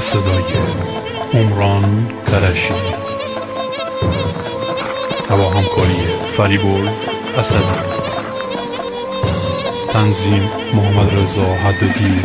صدای عمران کرشی و با همکاری فریبرز اسدی، تنظیم محمد رضا حدادی.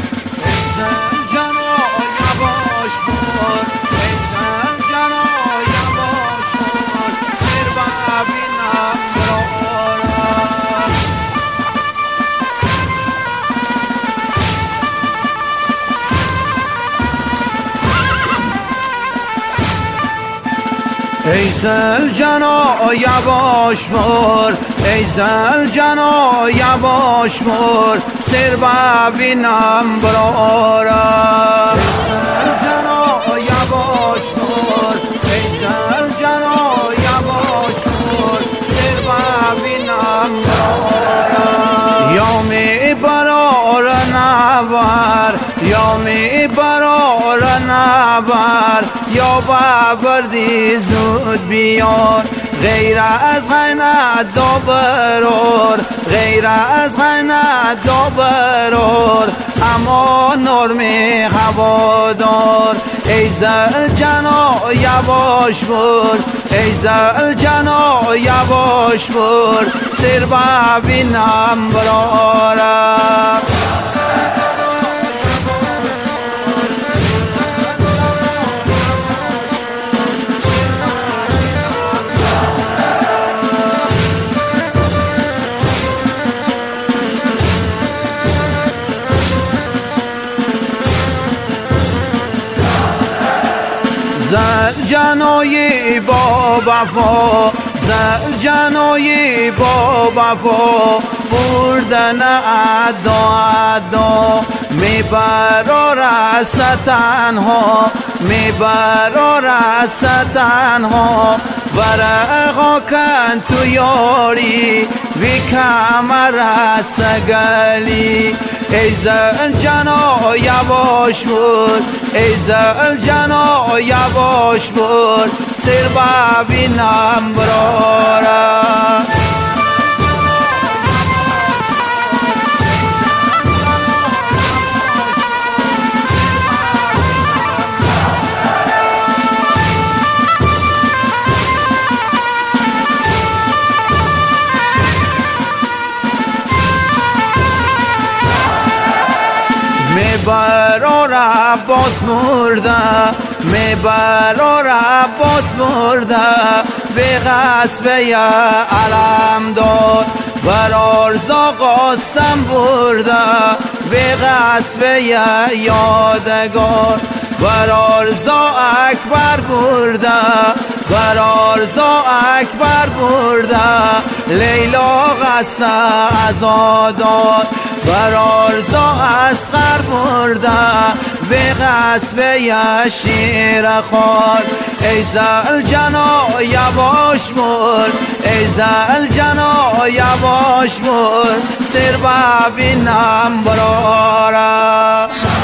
ای زلجنا یواش مر، ای زلجنا یواش مر، سر ببینم برارم. ای زلجنا یواش مر، ای زلجنا یواش مر، سر ببینم برارم. یا می برار نبر، یا می برار نبر، یا بردی زود بیار. غیر از غنت دابرار، غیر از غنت دابرار، اما نرم هوادار. ای زلجنا یواش بر، ای زلجنا یواش بر، سر ببینم برارم. زلجنای با وفا، زلجنای با وفا، بردن ادا میبرار از تنها، میبرار از تنها. ورقا کن تو یاری وی کمر سگلی. ای زلجنا یواش بر، ای زلجنا یواش بر، سر ببینم برارم. میبرار عباس مرده، میبرار عباس مرده، به غصب علم داد. برار زاغا سم برده، به غصب یادگار. برار زا اکبر برده، برار زا اکبر برده، لیلا غصه ازاداد. برار زا اصغر برده، به غصب شیر خار. ای زلجنا یواش مر، ای زلجنا یواش مر، سر ببینم برارم.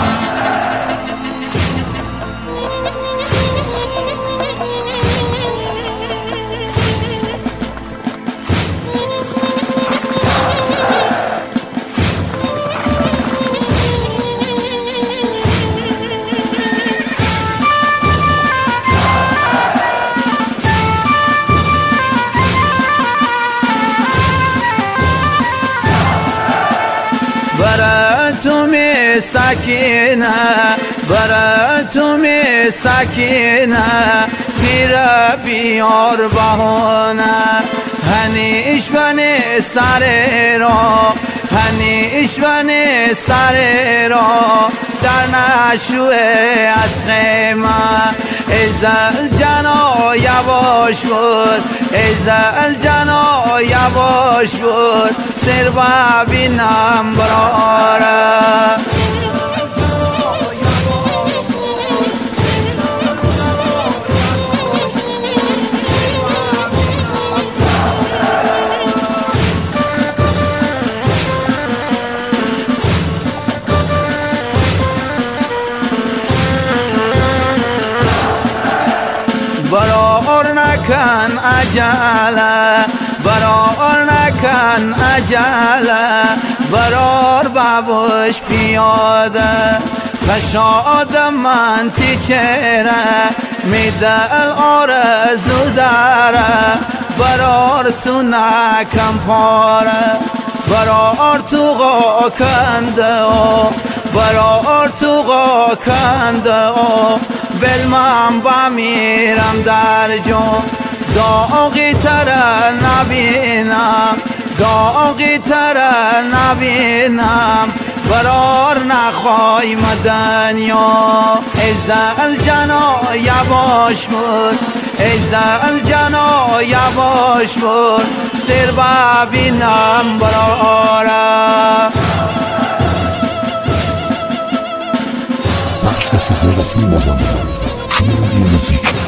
براتم سکینه، براتم سکینه، بیر بیار بهانه. هنیش بنی سر را، هنیش بنی سر را، در نشوه از خیمه. ای زلجنا یواش بر، ای زلجنا یواش بر، سر ببینم برارم. برار نکن عجله، برار نکن عجله، برار بباش پیاده. خشادم من تیچره میدل آرزو داره برار تو نکم پاره برار تو غا کنده برار تو غا کنده بل من بمیرم در جون داغی تر نبینم داغی تر نبینم برار نخوای مدنیا ایزل جنا یواش بود ایزل جنا یواش بود سر ببینم برارم بخش سفر رسمی مازندران شما موزیک